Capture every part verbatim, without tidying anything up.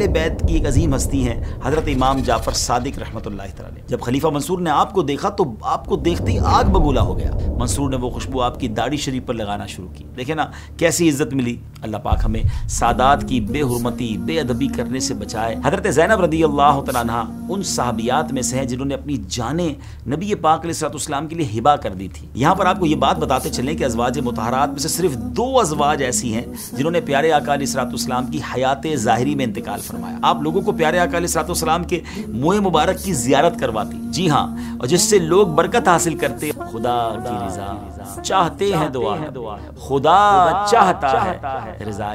اہل بیت کی ایک عظیم ہستی ہیں حضرت امام جعفر صادق رحمۃ اللہ تعالی علیہ۔ جب خلیفہ منصور نے آپ کو دیکھا تو آپ کو دیکھتے ہی آگ بگولا ہو گیا۔ منصور نے وہ خوشبو آپ کی داڑھی شریف پر لگانا شروع کی۔ دیکھیں نا کیسی عزت ملی۔ اللہ پاک ہمیں سادات کی بے حرمتی بے ادبی کرنے سے بچائے۔ حضرت زینب رضی اللہ تعالیٰ عنہا ان صحابیات میں سے ہیں جنہوں نے اپنی جانیں نبی پاک علیہ الصلوۃ والسلام کے لیے ہبہ کر دی تھی۔ یہاں پر آپ کو یہ بات بتاتے چلیں کہ ازواج مطہرات میں سے صرف دو ازواج ایسی ہیں جنہوں نے پیارے آقا علیہ الصلوۃ والسلام کی حیات ظاہری میں انتقال فرمایا۔ آپ لوگوں کو پیارے آقا علیہ الصلوۃ والسلام کے منہ مبارک کی زیارت کرواتی، جی ہاں، اور جس سے لوگ برکت حاصل کرتے۔ خدا کی رضا چاہتے ہیں دعا، خدا چاہتا ہے رضا۔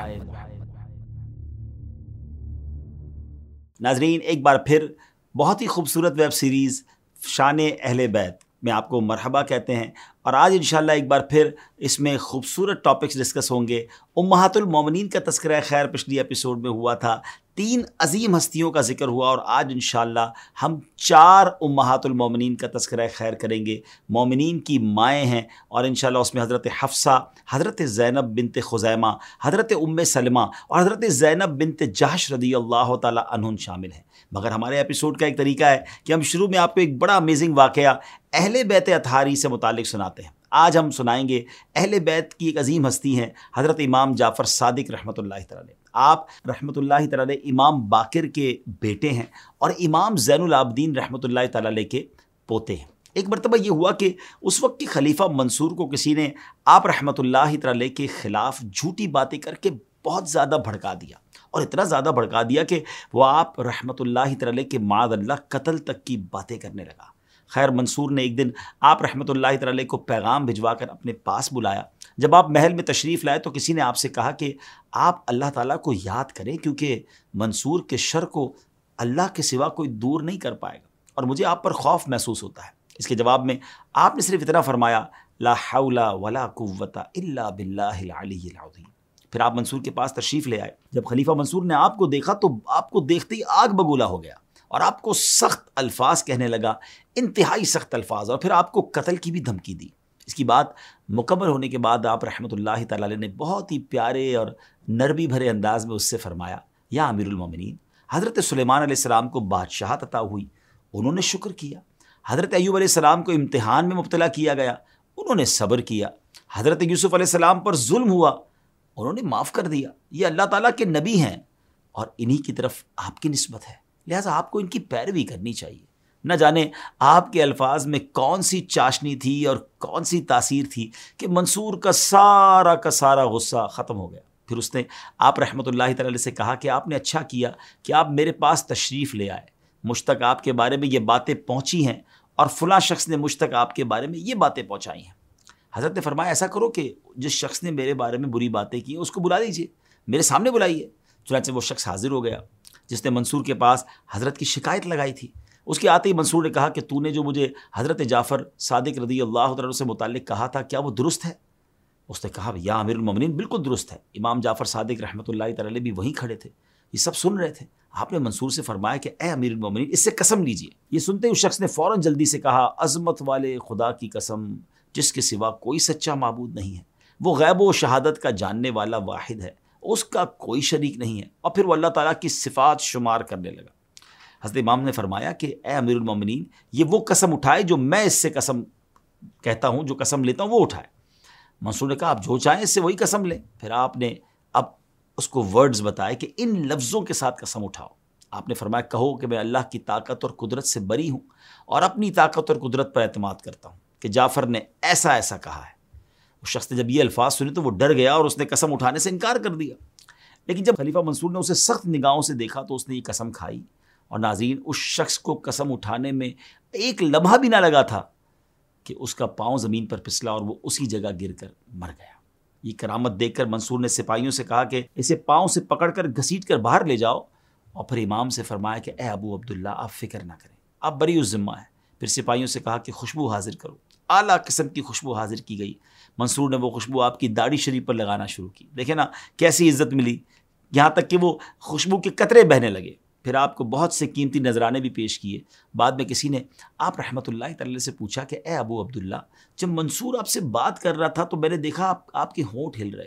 ناظرین ایک بار پھر بہت ہی خوبصورت ویب سیریز شان اہل بیت میں آپ کو مرحبا کہتے ہیں، اور آج انشاءاللہ ایک بار پھر اس میں خوبصورت ٹاپکس ڈسکس ہوں گے۔ امہات المومنین کا تذکرہ خیر پچھلی ایپیسوڈ میں ہوا تھا، تین عظیم ہستیوں کا ذکر ہوا، اور آج انشاءاللہ ہم چار امہات المومنین کا تذکرہ خیر کریں گے۔ مومنین کی مائیں ہیں، اور انشاءاللہ اس میں حضرت حفصہ، حضرت زینب بنت خزیمہ، حضرت ام سلمہ اور حضرت زینب بنت جحش رضی اللہ تعالی عنہن شامل ہیں۔ مگر ہمارے ایپیسوڈ کا ایک طریقہ ہے کہ ہم شروع میں آپ کو ایک بڑا امیزنگ واقعہ اہل بیت اطہاری سے متعلق سناتے ہیں۔ آج ہم سنائیں گے اہل بیت کی ایک عظیم ہستی ہیں حضرت امام جعفر صادق رحمۃ اللہ تعالی۔ آپ رحمۃ اللہ تعالی امام باقر کے بیٹے ہیں اور امام زین العابدین رحمۃ اللہ تعالی کے پوتے ہیں۔ ایک مرتبہ یہ ہوا کہ اس وقت کی خلیفہ منصور کو کسی نے آپ رحمۃ اللہ تعالی کے خلاف جھوٹی باتیں کر کے بہت زیادہ بھڑکا دیا، اور اتنا زیادہ بھڑکا دیا کہ وہ آپ رحمۃ اللہ تعالی کے معاذ اللہ قتل تک کی باتیں کرنے لگا۔ خیر منصور نے ایک دن آپ رحمۃ اللہ تعالی کو پیغام بھجوا کر اپنے پاس بلایا۔ جب آپ محل میں تشریف لائے تو کسی نے آپ سے کہا کہ آپ اللہ تعالیٰ کو یاد کریں، کیونکہ منصور کے شر کو اللہ کے سوا کوئی دور نہیں کر پائے گا، اور مجھے آپ پر خوف محسوس ہوتا ہے۔ اس کے جواب میں آپ نے صرف اتنا فرمایا، لا حول ولا قوت الا باللہ العلی العظیم۔ پھر آپ منصور کے پاس تشریف لے آئے۔ جب خلیفہ منصور نے آپ کو دیکھا تو آپ کو دیکھتے ہی آگ بگولا ہو گیا، اور آپ کو سخت الفاظ کہنے لگا، انتہائی سخت الفاظ، اور پھر آپ کو قتل کی بھی دھمکی دی۔ اس کی بات مکمل ہونے کے بعد آپ رحمۃ اللہ تعالی نے بہت ہی پیارے اور نرمی بھرے انداز میں اس سے فرمایا، یا امیر المومنین، حضرت سلیمان علیہ السلام کو بادشاہت عطا ہوئی، انہوں نے شکر کیا۔ حضرت ایوب علیہ السلام کو امتحان میں مبتلا کیا گیا، انہوں نے صبر کیا۔ حضرت یوسف علیہ السلام پر ظلم ہوا، انہوں نے معاف کر دیا۔ یہ اللہ تعالیٰ کے نبی ہیں، اور انہی کی طرف آپ کی نسبت ہے، لہٰذا آپ کو ان کی پیروی کرنی چاہیے۔ نہ جانے آپ کے الفاظ میں کون سی چاشنی تھی اور کون سی تاثیر تھی کہ منصور کا سارا کا سارا غصہ ختم ہو گیا۔ پھر اس نے آپ رحمۃ اللہ تعالی سے کہا کہ آپ نے اچھا کیا کہ آپ میرے پاس تشریف لے آئے، مجھ تک آپ کے بارے میں یہ باتیں پہنچی ہیں، اور فلاں شخص نے مجھ تک آپ کے بارے میں یہ باتیں پہنچائی ہیں۔ حضرت نے فرمایا ایسا کرو کہ جس شخص نے میرے بارے میں بری باتیں کی اس کو بلا دیجیے، میرے سامنے بلائیے۔ چنانچہ وہ شخص حاضر ہو گیا جس نے منصور کے پاس حضرت کی شکایت لگائی تھی۔ اس کے آتے ہی منصور نے کہا کہ تو نے جو مجھے حضرت جعفر صادق رضی اللہ عنہ سے متعلق کہا تھا، کیا وہ درست ہے؟ اس نے کہا یا امیر المومنین بالکل درست ہے۔ امام جعفر صادق رحمۃ اللہ تعالی بھی وہیں کھڑے تھے، یہ سب سن رہے تھے۔ آپ نے منصور سے فرمایا کہ اے امیر المومنین اس سے قسم لیجیے۔ یہ سنتے اس شخص نے فوراً جلدی سے کہا، عظمت والے خدا کی قسم جس کے سوا کوئی سچا معبود نہیں ہے، وہ غیب و شہادت کا جاننے والا واحد ہے، اس کا کوئی شریک نہیں ہے، اور پھر وہ اللہ تعالیٰ کی صفات شمار کرنے لگا۔ حضرت امام نے فرمایا کہ اے امیر المومنین یہ وہ قسم اٹھائے جو میں اس سے قسم کہتا ہوں، جو قسم لیتا ہوں وہ اٹھائے۔ منصور نے کہا آپ جو چاہیں اس سے وہی قسم لیں۔ پھر آپ نے اب اس کو ورڈز بتائے کہ ان لفظوں کے ساتھ قسم اٹھاؤ۔ آپ نے فرمایا کہو کہ میں اللہ کی طاقت اور قدرت سے بری ہوں، اور اپنی طاقت اور قدرت پر اعتماد کرتا ہوں کہ جعفر نے ایسا ایسا کہا ہے۔ اس شخص نے جب یہ الفاظ سنے تو وہ ڈر گیا اور اس نے قسم اٹھانے سے انکار کر دیا۔ لیکن جب خلیفہ منصور نے اسے سخت نگاہوں سے دیکھا تو اس نے یہ قسم کھائی، اور ناظرین اس شخص کو قسم اٹھانے میں ایک لمحہ بھی نہ لگا تھا کہ اس کا پاؤں زمین پر پھسلا اور وہ اسی جگہ گر کر مر گیا۔ یہ کرامت دیکھ کر منصور نے سپاہیوں سے کہا کہ اسے پاؤں سے پکڑ کر گھسیٹ کر باہر لے جاؤ، اور پھر امام سے فرمایا کہ اے ابو عبداللہ آپ فکر نہ کریں، آپ بری الذمہ ہیں۔ پھر سپاہیوں سے کہا کہ خوشبو حاضر کرو۔ اعلیٰ قسم کی خوشبو حاضر کی گئی۔ منصور نے وہ خوشبو آپ کی داڑھی شریف پر لگانا شروع کی۔ دیکھیں نا کیسی عزت ملی، یہاں تک کہ وہ خوشبو کے قطرے بہنے لگے۔ پھر آپ کو بہت سے قیمتی نذرانے بھی پیش کیے۔ بعد میں کسی نے آپ رحمۃ اللہ تعالی سے پوچھا کہ اے ابو عبداللہ جب منصور آپ سے بات کر رہا تھا تو میں نے دیکھا آپ آپ کے ہونٹ ہل رہے تھے،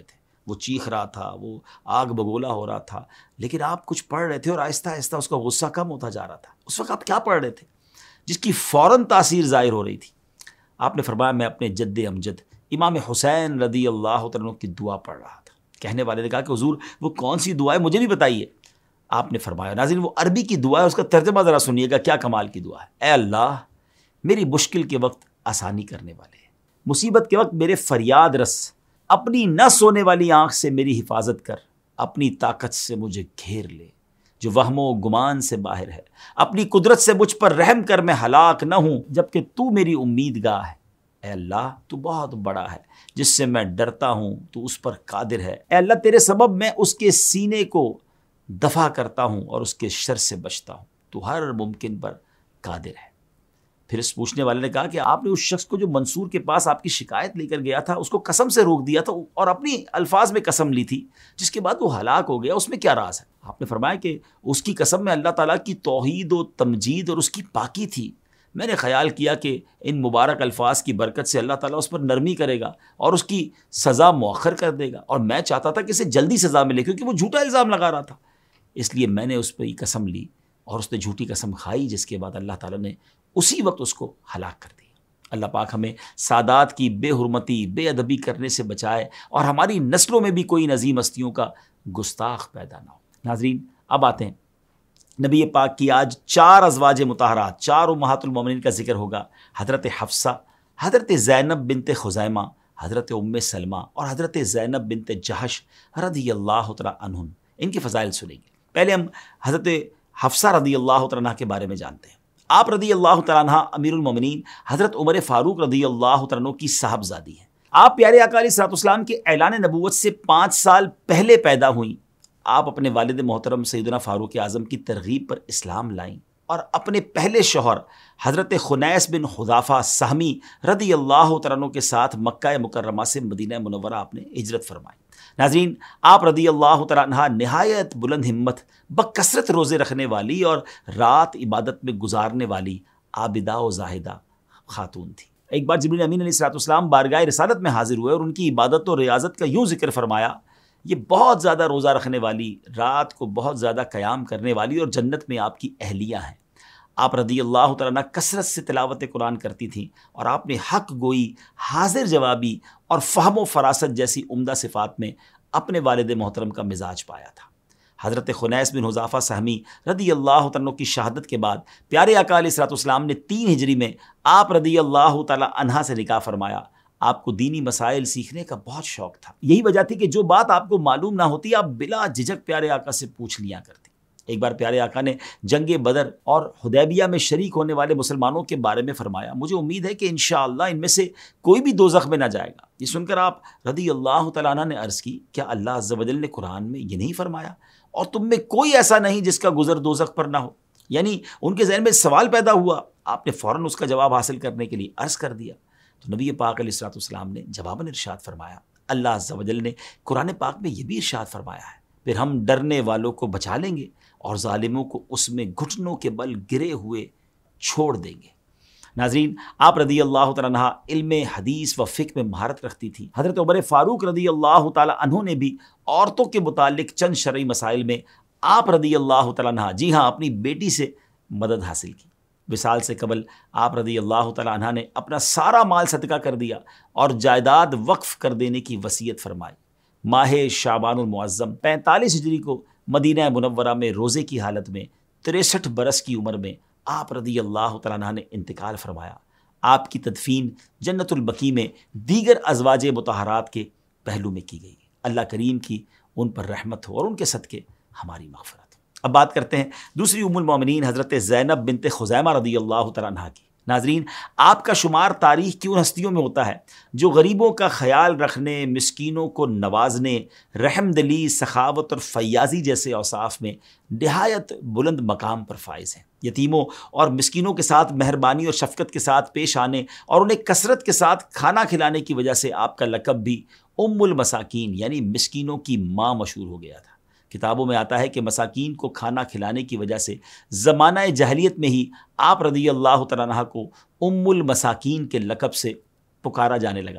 وہ چیخ رہا تھا، وہ آگ بگولا ہو رہا تھا، لیکن آپ کچھ پڑھ رہے تھے اور آہستہ آہستہ اس کا غصہ کم ہوتا جا رہا تھا۔ اس وقت آپ کیا پڑھ رہے تھے جس کی فوراً تاثیر ظاہر ہو رہی تھی؟ آپ نے فرمایا میں اپنے جد امجد امام حسین رضی اللہ عنہ کی دعا پڑھ رہا تھا۔ کہنے والے نے کہا کہ حضور وہ کون سی دعا ہے، مجھے بھی بتائیے۔ آپ نے فرمایا، ناظرین وہ عربی کی دعا ہے، اس کا ترجمہ ذرا سنیے گا، کیا کمال کی دعا ہے۔ اے اللہ، میری مشکل کے وقت آسانی کرنے والے، مصیبت کے وقت میرے فریاد رس، اپنی نہ سونے والی آنکھ سے میری حفاظت کر، اپنی طاقت سے مجھے گھیر لے جو وہم و گمان سے باہر ہے، اپنی قدرت سے مجھ پر رحم کر میں ہلاک نہ ہوں جبکہ تو میری امید گاہ ہے۔ اے اللہ تو بہت بڑا ہے، جس سے میں ڈرتا ہوں تو اس پر قادر ہے۔ اے اللہ تیرے سبب میں اس کے سینے کو دفع کرتا ہوں اور اس کے شر سے بچتا ہوں، تو ہر ممکن پر قادر ہے۔ پھر اس پوچھنے والے نے کہا کہ آپ نے اس شخص کو جو منصور کے پاس آپ کی شکایت لے کر گیا تھا اس کو قسم سے روک دیا تھا اور اپنی الفاظ میں قسم لی تھی جس کے بعد وہ ہلاک ہو گیا، اس میں کیا راز ہے؟ آپ نے فرمایا کہ اس کی قسم میں اللہ تعالیٰ کی توحید و تمجید اور اس کی پاکی تھی۔ میں نے خیال کیا کہ ان مبارک الفاظ کی برکت سے اللہ تعالیٰ اس پر نرمی کرے گا اور اس کی سزا مؤخر کر دے گا، اور میں چاہتا تھا کہ اسے جلدی سزا ملے کیونکہ وہ جھوٹا الزام لگا رہا تھا، اس لیے میں نے اس پہ ہی قسم لی اور اس نے جھوٹی قسم کھائی، جس کے بعد اللہ تعالیٰ نے اسی وقت اس کو ہلاک کر دیا۔ اللہ پاک ہمیں سادات کی بے حرمتی، بے ادبی کرنے سے بچائے اور ہماری نسلوں میں بھی کوئی عظیم ہستیوں کا گستاخ پیدا نہ ہو۔ ناظرین اب آتے ہیں نبی پاک کی آج چار ازواج مطہرات، چار امہات المومنین کا ذکر ہوگا۔ حضرت حفصہ، حضرت زینب بنت خزیمہ، حضرت ام سلمہ اور حضرت زینب بنت جہش رضی اللہ تعالیٰ عنہن، ان کی فضائل سنیں گے۔ پہلے ہم حضرت حفصہ رضی اللہ تعالیٰ عنہ کے بارے میں جانتے ہیں۔ آپ رضی اللہ تعالیٰ عنہ امیر المومنین حضرت عمر فاروق رضی اللہ تعالیٰ عنہ کی صاحبزادی ہیں۔ آپ پیارے آقا علیہ الصلوۃ والسلام کے اعلان نبوت سے پانچ سال پہلے پیدا ہوئیں۔ آپ اپنے والد محترم سیدنا فاروق اعظم کی ترغیب پر اسلام لائیں اور اپنے پہلے شوہر حضرت خنیس بن حذافہ سہمی رضی اللہ تعالیٰ عنہ کے ساتھ مکہ مکرمہ سے مدینہ منورہ آپ نے ہجرت فرمائی۔ ناظرین آپ رضی اللہ تعالیٰ عنہ نہایت بلند ہمت، بکثرت روزے رکھنے والی اور رات عبادت میں گزارنے والی عابدہ و زاہدہ خاتون تھی۔ ایک بار جبریل امین علیہ الصلوۃ والسلام بارگاہ رسالت میں حاضر ہوئے اور ان کی عبادت و ریاضت کا یوں ذکر فرمایا، یہ بہت زیادہ روزہ رکھنے والی، رات کو بہت زیادہ قیام کرنے والی اور جنت میں آپ کی اہلیہ ہیں۔ آپ رضی اللہ تعالیٰ عنہ کثرت سے تلاوت قرآن کرتی تھیں اور آپ نے حق گوئی، حاضر جوابی اور فہم و فراست جیسی عمدہ صفات میں اپنے والد محترم کا مزاج پایا تھا۔ حضرت خنیس بن حذافہ سہمی رضی اللہ تعالیٰ عنہ کی شہادت کے بعد پیارے آقا علیہ الصلوۃ والسلام نے تین ہجری میں آپ رضی اللہ تعالیٰ عنہ سے نکاح فرمایا۔ آپ کو دینی مسائل سیکھنے کا بہت شوق تھا، یہی وجہ تھی کہ جو بات آپ کو معلوم نہ ہوتی آپ بلا جھجک پیارے آقا سے پوچھ لیا کرتے۔ ایک بار پیارے آقا نے جنگ بدر اور حدیبیہ میں شریک ہونے والے مسلمانوں کے بارے میں فرمایا، مجھے امید ہے کہ انشاءاللہ ان میں سے کوئی بھی دوزخ میں نہ جائے گا۔ یہ سن کر آپ رضی اللہ تعالیٰ عنہ نے عرض کی، کیا اللہ عز و جل نے قرآن میں یہ نہیں فرمایا اور تم میں کوئی ایسا نہیں جس کا گزر دوزخ پر نہ ہو؟ یعنی ان کے ذہن میں سوال پیدا ہوا، آپ نے فوراً اس کا جواب حاصل کرنے کے لیے عرض کر دیا۔ تو نبی پاک علیہ الصلوۃ والسلام نے جواباً ارشاد فرمایا، اللہ عز و جل نے قرآن پاک میں یہ بھی ارشاد فرمایا ہے، پھر ہم ڈرنے والوں کو بچا لیں گے اور ظالموں کو اس میں گھٹنوں کے بل گرے ہوئے چھوڑ دیں گے۔ ناظرین آپ رضی اللہ تعالیٰ عنہ علم حدیث و فقہ میں مہارت رکھتی تھی۔ حضرت عمر فاروق رضی اللہ تعالیٰ عنہ نے بھی عورتوں کے متعلق چند شرعی مسائل میں آپ رضی اللہ تعالیٰ عنہ جی ہاں اپنی بیٹی سے مدد حاصل کی۔ وصال سے قبل آپ رضی اللہ تعالیٰ عنہ نے اپنا سارا مال صدقہ کر دیا اور جائیداد وقف کر دینے کی وصیت فرمائی۔ ماہ شعبان المعظم پینتالیس ہجری کو مدینہ منورہ میں روزے کی حالت میں تریسٹھ برس کی عمر میں آپ رضی اللہ تعالیٰ عنہ نے انتقال فرمایا۔ آپ کی تدفین جنت البقیع میں دیگر ازواج مطہرات کے پہلو میں کی گئی۔ اللہ کریم کی ان پر رحمت ہو اور ان کے صدقے ہماری مغفرت ہو۔ اب بات کرتے ہیں دوسری ام المومنین حضرت زینب بنت خزیمہ رضی اللہ تعالیٰ عنہ کی۔ ناظرین آپ کا شمار تاریخ کی ان ہستیوں میں ہوتا ہے جو غریبوں کا خیال رکھنے، مسکینوں کو نوازنے، رحم دلی، سخاوت اور فیاضی جیسے اوصاف میں نہایت بلند مقام پر فائز ہیں۔ یتیموں اور مسکینوں کے ساتھ مہربانی اور شفقت کے ساتھ پیش آنے اور انہیں کثرت کے ساتھ کھانا کھلانے کی وجہ سے آپ کا لقب بھی ام المساکین یعنی مسکینوں کی ماں مشہور ہو گیا تھا۔ کتابوں میں آتا ہے کہ مساکین کو کھانا کھلانے کی وجہ سے زمانہ جاہلیت میں ہی آپ رضی اللہ تعالیٰ عنہ کو ام المساکین کے لقب سے پکارا جانے لگا تھا۔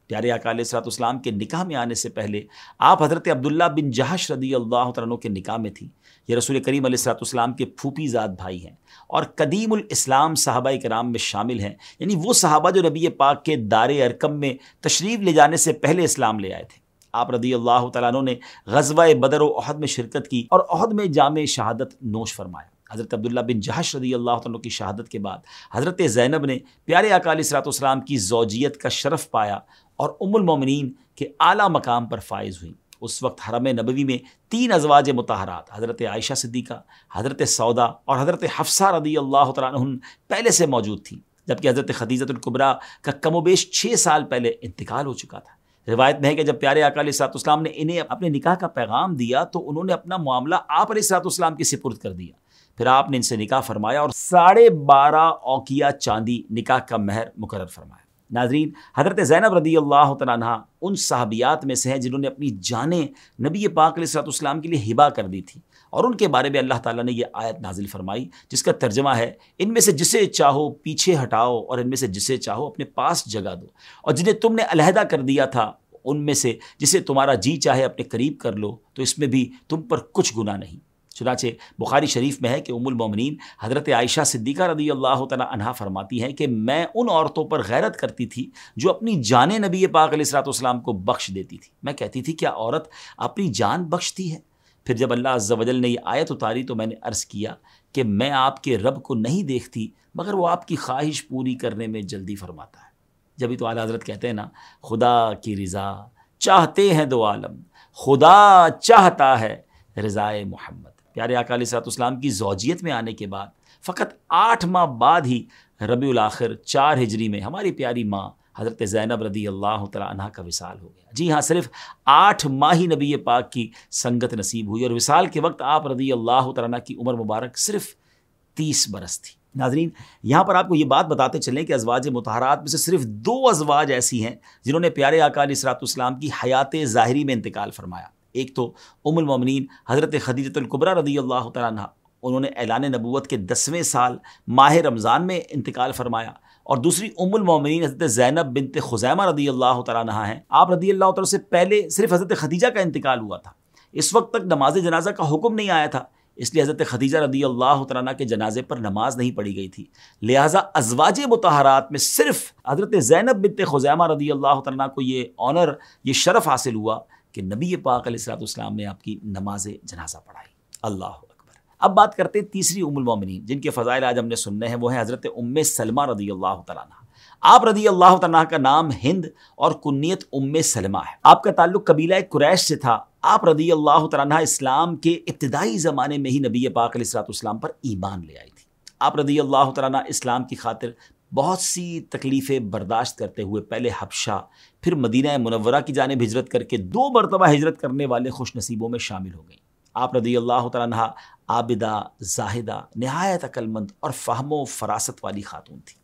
پیارے آقا علیہ الصلوۃ والسلام کے نکاح میں آنے سے پہلے آپ حضرت عبداللہ بن جہش رضی اللہ تعالیٰ عنہ کے نکاح میں تھی۔ یہ رسول کریم علیہ الصلوۃ والسلام کے پھوپھی زاد بھائی ہیں اور قدیم الاسلام صحابہ کرام میں شامل ہیں، یعنی وہ صحابہ جو نبی پاک کے دار ارقم میں تشریف لے جانے سے پہلے اسلام لے آئے تھے۔ آپ رضی اللہ تعالیٰ عنہ نے غزوہ بدر و احد میں شرکت کی اور احد میں جام شہادت نوش فرمایا۔ حضرت عبداللہ بن جہش رضی اللہ عنہ کی شہادت کے بعد حضرت زینب نے پیارے آقا علیہ الصلوۃ والسلام کی زوجیت کا شرف پایا اور ام المومنین کے اعلیٰ مقام پر فائز ہوئیں۔ اس وقت حرم نبوی میں تین ازواج مطہرات حضرت عائشہ صدیقہ، حضرت سودا اور حضرت حفصہ رضی اللہ تعالیٰ عنہ پہلے سے موجود تھیں، جبکہ حضرت خدیجہ الکبریٰ کا کم و بیش چھ سال پہلے انتقال ہو چکا تھا۔ روایت میں ہے کہ جب پیارے آقا علیہ الصلوۃ والسلام نے انہیں اپنے نکاح کا پیغام دیا تو انہوں نے اپنا معاملہ آپ علیہ الصلوۃ والسلام کے سپرد کر دیا۔ پھر آپ نے ان سے نکاح فرمایا اور ساڑھے بارہ اوقیہ چاندی نکاح کا مہر مقرر فرمایا۔ ناظرین، حضرت زینب رضی اللہ تعالیٰ عنہ ان صحابیات میں سے ہیں جنہوں نے اپنی جانیں نبی پاک علیہ الصلوۃ والسلام کے لیے ہبہ کر دی تھی، اور ان کے بارے میں اللہ تعالیٰ نے یہ آیت نازل فرمائی جس کا ترجمہ ہے، ان میں سے جسے چاہو پیچھے ہٹاؤ اور ان میں سے جسے چاہو اپنے پاس جگہ دو، اور جنہیں تم نے علیحدہ کر دیا تھا ان میں سے جسے تمہارا جی چاہے اپنے قریب کر لو، تو اس میں بھی تم پر کچھ گناہ نہیں۔ چنانچہ بخاری شریف میں ہے کہ ام المومنین حضرت عائشہ صدیقہ رضی اللہ تعالیٰ عنہا فرماتی ہیں کہ میں ان عورتوں پر غیرت کرتی تھی جو اپنی جانیں نبی پاک علیہ الصلوۃ والسلام کو بخش دیتی تھی۔ میں کہتی تھی کیا عورت اپنی جان بخشتی ہے؟ پھر جب اللہ عز و جل نے یہ آیت اتاری تو میں نے عرض کیا کہ میں آپ کے رب کو نہیں دیکھتی مگر وہ آپ کی خواہش پوری کرنے میں جلدی فرماتا ہے۔ جبھی تو اعلیٰ حضرت کہتے ہیں نا، خدا کی رضا چاہتے ہیں دو عالم، خدا چاہتا ہے رضائے محمد۔ پیارے آقا علیہ الصلوۃ والسلام کی زوجیت میں آنے کے بعد فقط آٹھ ماہ بعد ہی ربیع الاخر چار ہجری میں ہماری پیاری ماں حضرت زینب رضی اللہ تعالیٰ عنہ کا وصال ہو گیا۔ جی ہاں، صرف آٹھ ماہ ہی نبی پاک کی سنگت نصیب ہوئی اور وصال کے وقت آپ رضی اللہ تعالیٰ عنہ کی عمر مبارک صرف تیس برس تھی۔ ناظرین، یہاں پر آپ کو یہ بات بتاتے چلیں کہ ازواج مطہرات میں سے صرف دو ازواج ایسی ہیں جنہوں نے پیارے آقا علیہ الصلوۃ والسلام کی حیات ظاہری میں انتقال فرمایا۔ ایک تو ام المومنین حضرت خدیجہ الکبریٰ رضی اللہ تعالیٰ عنہ، انہوں نے اعلان نبوت کے دسویں سال ماہ رمضان میں انتقال فرمایا، اور دوسری ام المومنین حضرت زینب بنت خزیمہ رضی اللہ تعالیٰ عنہ ہیں۔ آپ رضی اللہ تعالیٰ سے پہلے صرف حضرت خدیجہ کا انتقال ہوا تھا، اس وقت تک نماز جنازہ کا حکم نہیں آیا تھا، اس لیے حضرت خدیجہ رضی اللہ تعالیٰ عنہ کے جنازے پر نماز نہیں پڑھی گئی تھی، لہٰذا ازواج مطہرات میں صرف حضرت زینب بنت خزیمہ رضی اللہ تعالیٰ عنہ کو یہ آنر، یہ شرف حاصل ہوا کہ نبی پاک علیہ الصلوۃ والسلام نے آپ کی نماز جنازہ پڑھائی۔ اللہ اکبر۔ اب بات کرتے ہیں تیسری ام المومنین جن کے فضائل آج ہم نے سننے ہیں، وہ ہیں حضرت ام سلمہ رضی اللہ تعالیٰ عنہ۔ آپ رضی اللہ تعالیٰ عنہ کا نام ہند اور کنیت ام سلمہ ہے۔ آپ کا تعلق قبیلہ قریش سے تھا۔ آپ رضی اللہ تعالیٰ عنہ اسلام کے ابتدائی زمانے میں ہی نبی پاک علیہ الصلوۃ والسلام پر ایمان لے آئی تھی۔ آپ رضی اللہ تعالیٰ عنہ اسلام کی خاطر بہت سی تکلیفیں برداشت کرتے ہوئے پہلے حبشہ پھر مدینہ منورہ کی جانب ہجرت کر کے دو مرتبہ ہجرت کرنے والے خوش نصیبوں میں شامل ہو گئیں۔ آپ رضی اللہ تعالیٰ عنہ عابدہ، زاہدہ، نہایت عقل مند اور فہم و فراست والی خاتون تھی۔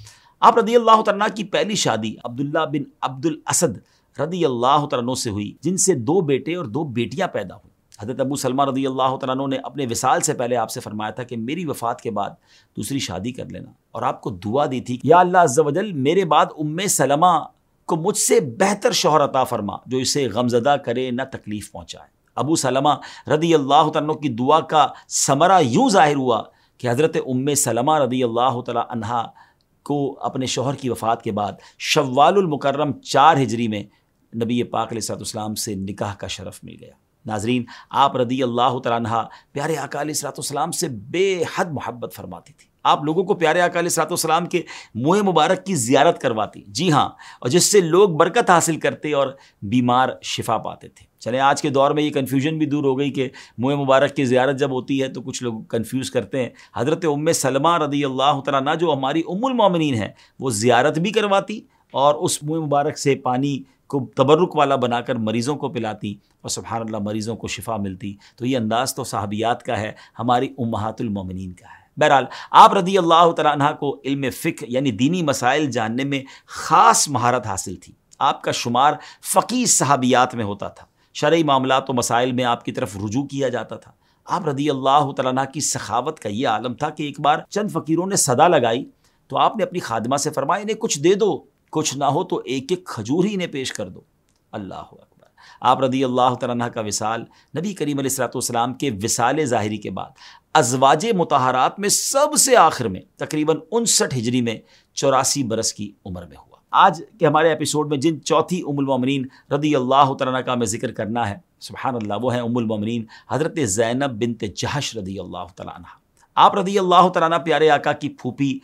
آپ رضی اللہ تعالیٰ عنہ کی پہلی شادی عبداللہ بن عبد الاسد رضی اللہ تعالیٰ عنہ سے ہوئی، جن سے دو بیٹے اور دو بیٹیاں پیدا ہوئیں۔ حضرت ابو سلمہ رضی اللہ تعالیٰ عنہ نے اپنے وصال سے پہلے آپ سے فرمایا تھا کہ میری وفات کے بعد دوسری شادی کر لینا، اور آپ کو دعا دی تھی کہ یا اللہ عز و جل میرے بعد ام سلمہ کو مجھ سے بہتر شوہر عطا فرما جو اسے غمزدہ کرے نہ تکلیف پہنچائے۔ ابو سلمہ رضی اللہ تعالیٰ عنہ کی دعا کا ثمرہ یوں ظاہر ہوا کہ حضرت ام سلمہ رضی اللہ تعالیٰ عنہ کو اپنے شوہر کی وفات کے بعد شوال المکرم چار ہجری میں نبی پاک علیہ الصلوۃ والسلام سے نکاح کا شرف مل گیا۔ ناظرین، آپ رضی اللہ تعالیٰ عنہ پیارے آقا علیہ الصلوۃ والسلام سے بے حد محبت فرماتی تھی۔ آپ لوگوں کو پیارے آقا علیہ الصلوۃ والسلام کے منہ مبارک کی زیارت کرواتی، جی ہاں، اور جس سے لوگ برکت حاصل کرتے اور بیمار شفا پاتے تھے۔ چلیں، آج کے دور میں یہ کنفیوژن بھی دور ہو گئی کہ منہ مبارک کی زیارت جب ہوتی ہے تو کچھ لوگ کنفیوز کرتے ہیں۔ حضرت ام سلمہ رضی اللہ تعالیٰ عنہ جو ہماری ام المومنین ہیں، وہ زیارت بھی کرواتی اور اس منہ مبارک سے پانی کو تبرک والا بنا کر مریضوں کو پلاتی، اور سبحان اللہ مریضوں کو شفا ملتی۔ تو یہ انداز تو صحابیات کا ہے، ہماری امہات المومنین کا ہے۔ بہرحال آپ رضی اللہ تعالیٰ عنہ کو علم فقہ یعنی دینی مسائل جاننے میں خاص مہارت حاصل تھی۔ آپ کا شمار فقیہ صحابیات میں ہوتا تھا، شرعی معاملات و مسائل میں آپ کی طرف رجوع کیا جاتا تھا۔ آپ رضی اللہ تعالیٰ عنہ کی سخاوت کا یہ عالم تھا کہ ایک بار چند فقیروں نے صدا لگائی تو آپ نے اپنی خادمہ سے فرمایا انہیں کچھ دے دو، کچھ نہ ہو تو ایک ایک کھجور ہی انہیں پیش کر دو۔ اللہ اکبر۔ آپ رضی اللہ تعالیٰ عنہ کا وصال نبی کریم علیہ الصلوۃ والسلام کے وصال ظاہری کے بعد ازواج مطہرات میں سب سے آخر میں تقریباً انسٹھ ہجری میں چوراسی برس کی عمر میں ہوا۔ آج کے ہمارے ایپیسوڈ میں جن چوتھی ام المومنین رضی اللہ تعالیٰ عنہ کا میں ذکر کرنا ہے، سبحان اللہ، وہ ہیں ام المومنین حضرت زینب بنت جہش رضی اللہ تعالیٰ عنہ۔ آپ رضی اللہ تعالیٰ عنہ پیارے آقا کی پھوپھی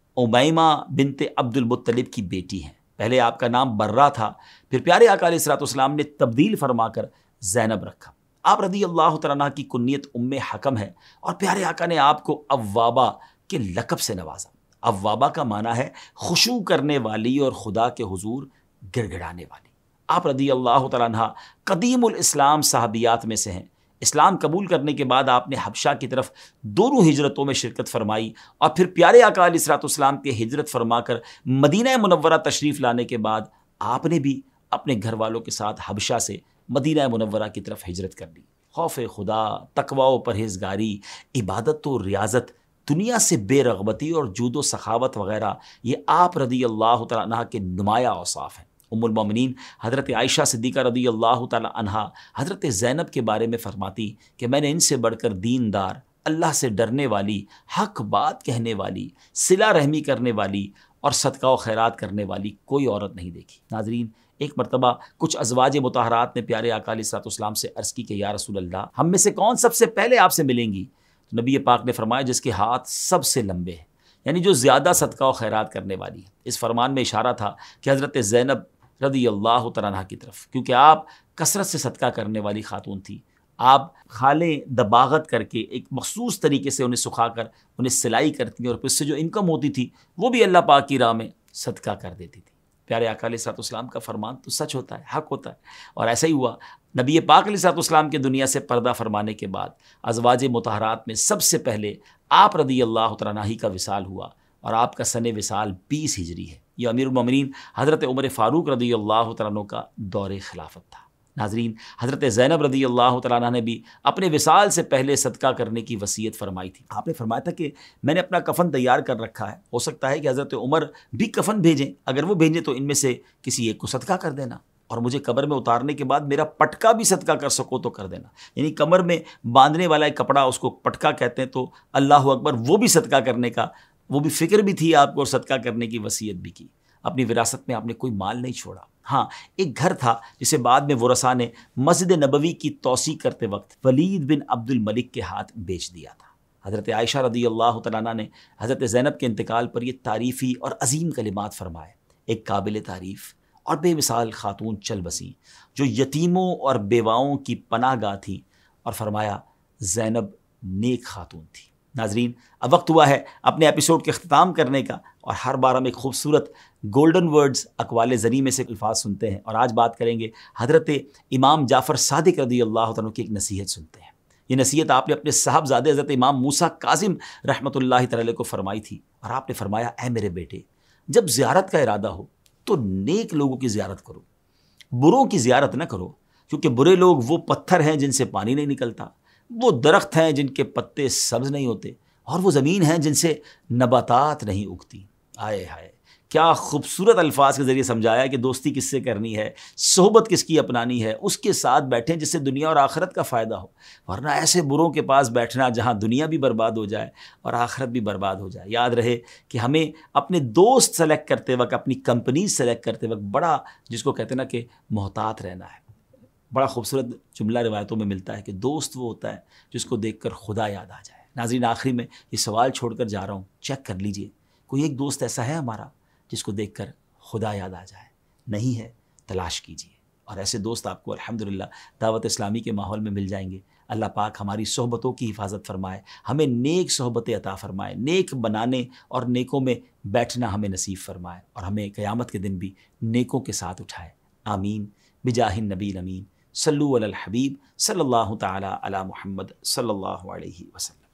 امیمہ بنت عبد المطلب کی بیٹی ہیں۔ پہلے آپ کا نام برہ تھا، پھر پیارے آقا علیہ الصلوۃ والسلام نے تبدیل فرما کر زینب رکھا۔ آپ رضی اللہ تعالیٰ عنہ کی کنیت ام حکم ہے، اور پیارے آقا نے آپ کو اوابہ کے لقب سے نوازا۔ اوابہ کا معنی ہے خشوع کرنے والی اور خدا کے حضور گڑ گڑانے والی۔ آپ رضی اللہ تعالیٰ عنہ قدیم الاسلام صحابیات میں سے ہیں۔ اسلام قبول کرنے کے بعد آپ نے حبشہ کی طرف دونوں ہجرتوں میں شرکت فرمائی، اور پھر پیارے آقا علیہ الصلوۃ والسلام کے ہجرت فرما کر مدینہ منورہ تشریف لانے کے بعد آپ نے بھی اپنے گھر والوں کے ساتھ حبشہ سے مدینہ منورہ کی طرف ہجرت کر لی۔ خوف خدا، تقوی و پرہیزگاری، عبادت و ریاضت، دنیا سے بے رغبتی اور جود و سخاوت وغیرہ، یہ آپ رضی اللہ تعالیٰ عنہ کے نمایاں اوصاف ہیں۔ ام المومنین حضرت عائشہ صدیقہ رضی اللہ تعالیٰ عنہا حضرت زینب کے بارے میں فرماتی کہ میں نے ان سے بڑھ کر دیندار، اللہ سے ڈرنے والی، حق بات کہنے والی، صلہ رحمی کرنے والی اور صدقہ و خیرات کرنے والی کوئی عورت نہیں دیکھی۔ ناظرین، ایک مرتبہ کچھ ازواج مطہرات نے پیارے آقا علیہ الصلوۃ والسلام سے عرض کی کہ یا رسول اللہ، ہم میں سے کون سب سے پہلے آپ سے ملیں گی؟ تو نبی پاک نے فرمایا جس کے ہاتھ سب سے لمبے ہیں، یعنی جو زیادہ صدقہ و خیرات کرنے والی ہے۔ اس فرمان میں اشارہ تھا کہ حضرت زینب رضی اللہ تعالیٰ عنہ کی طرف، کیونکہ آپ کثرت سے صدقہ کرنے والی خاتون تھی۔ آپ کھالیں دباغت کر کے ایک مخصوص طریقے سے انہیں سکھا کر انہیں سلائی کرتی اور پھر اس سے جو انکم ہوتی تھی وہ بھی اللہ پاک کی راہ میں صدقہ کر دیتی تھی۔ پیارے آقا علیہ الصلوۃ والسلام کا فرمان تو سچ ہوتا ہے، حق ہوتا ہے، اور ایسا ہی ہوا۔ نبی پاک علیہ الصلوۃ والسلام کے دنیا سے پردہ فرمانے کے بعد ازواج مطہرات میں سب سے پہلے آپ رضی اللہ تعالیٰ عنہ کا وصال ہوا، اور آپ کا سن وصال بیس ہجری ہے۔ یہ امیر المومنین حضرت عمر فاروق رضی اللہ تعالیٰ عنہ کا دور خلافت تھا۔ ناظرین، حضرت زینب رضی اللہ تعالیٰ عنہ نے بھی اپنے وصال سے پہلے صدقہ کرنے کی وصیت فرمائی تھی۔ آپ نے فرمایا تھا کہ میں نے اپنا کفن تیار کر رکھا ہے، ہو سکتا ہے کہ حضرت عمر بھی کفن بھیجیں، اگر وہ بھیجیں تو ان میں سے کسی ایک کو صدقہ کر دینا، اور مجھے قبر میں اتارنے کے بعد میرا پٹکا بھی صدقہ کر سکو تو کر دینا۔ یعنی کمر میں باندھنے والا ایک کپڑا، اس کو پٹکا کہتے ہیں، تو اللہ اکبر، وہ بھی صدقہ کرنے کا، وہ بھی فکر بھی تھی آپ کو، اور صدقہ کرنے کی وصیت بھی کی۔ اپنی وراثت میں آپ نے کوئی مال نہیں چھوڑا۔ ہاں، ایک گھر تھا جسے بعد میں ورثاء نے مسجد نبوی کی توسیع کرتے وقت ولید بن عبد الملک کے ہاتھ بیچ دیا تھا۔ حضرت عائشہ رضی اللہ تعالیٰ عنہ نے حضرت زینب کے انتقال پر یہ تعریفی اور عظیم کلمات فرمائے۔ ایک قابل تعریف اور بے مثال خاتون چل بسیں جو یتیموں اور بیواؤں کی پناہ گاہ تھی، اور فرمایا زینب نیک خاتون تھی۔ ناظرین، اب وقت ہوا ہے اپنے ایپیسوڈ کے اختتام کرنے کا، اور ہر بار ہم ایک خوبصورت گولڈن ورڈز اقوال زری میں سے الفاظ سنتے ہیں، اور آج بات کریں گے حضرت امام جعفر صادق رضی اللہ عنہ کی ایک نصیحت سنتے ہیں۔ یہ نصیحت آپ نے اپنے صاحبزادے حضرت امام موسیٰ کاظم رحمۃ اللہ تعالی کو فرمائی تھی، اور آپ نے فرمایا اے میرے بیٹے، جب زیارت کا ارادہ ہو تو نیک لوگوں کی زیارت کرو، بروں کی زیارت نہ کرو، کیونکہ برے لوگ وہ پتھر ہیں جن سے پانی نہیں نکلتا، وہ درخت ہیں جن کے پتے سبز نہیں ہوتے، اور وہ زمین ہیں جن سے نباتات نہیں اگتی۔ آئے ہائے، کیا خوبصورت الفاظ کے ذریعے سمجھایا کہ دوستی کس سے کرنی ہے، صحبت کس کی اپنانی ہے، اس کے ساتھ بیٹھیں جس سے دنیا اور آخرت کا فائدہ ہو، ورنہ ایسے بروں کے پاس بیٹھنا جہاں دنیا بھی برباد ہو جائے اور آخرت بھی برباد ہو جائے۔ یاد رہے کہ ہمیں اپنے دوست سلیکٹ کرتے وقت، اپنی کمپنی سلیکٹ کرتے وقت بڑا، جس کو کہتے ہیں نا کہ محتاط رہنا ہے۔ بڑا خوبصورت جملہ روایتوں میں ملتا ہے کہ دوست وہ ہوتا ہے جس کو دیکھ کر خدا یاد آ جائے۔ ناظرین، آخری میں یہ سوال چھوڑ کر جا رہا ہوں، چیک کر لیجئے کوئی ایک دوست ایسا ہے ہمارا جس کو دیکھ کر خدا یاد آ جائے؟ نہیں ہے، تلاش کیجئے، اور ایسے دوست آپ کو الحمدللہ دعوت اسلامی کے ماحول میں مل جائیں گے۔ اللہ پاک ہماری صحبتوں کی حفاظت فرمائے، ہمیں نیک صحبتیں عطا فرمائے، نیک بنانے اور نیکوں میں بیٹھنا ہمیں نصیب فرمائے، اور ہمیں قیامت کے دن بھی نیکوں کے ساتھ اٹھائے۔ آمین بجاہ النبی الامین، صلو علی الحبیب صلی اللہ تعالی علی محمد صلی اللہ علیہ وسلم۔